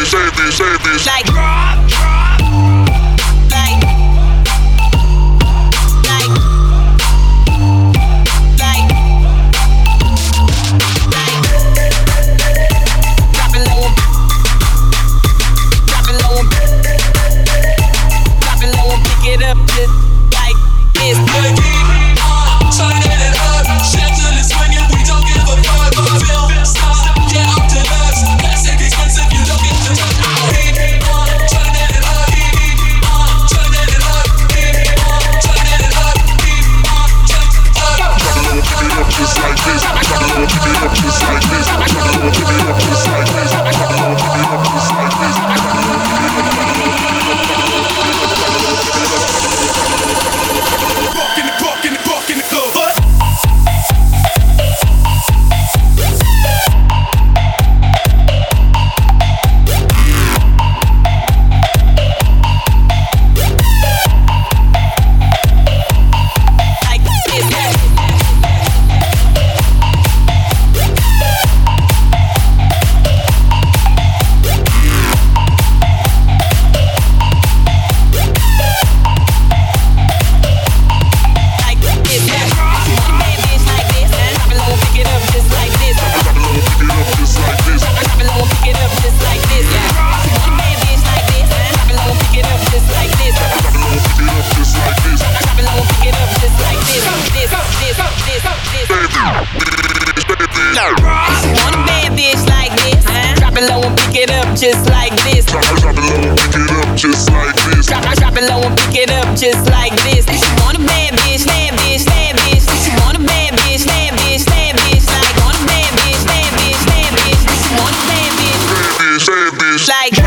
Just like this. Drop it low and pick it up just like this. Drop it low and pick it up just like this. If you want a bad bitch, bad bitch, bad bitch. If you want a bad bitch, bad bitch, bad bitch. Like want a bad bitch, bad bitch, bad bitch. If you want a bad bitch, bad bitch, bad bitch. Like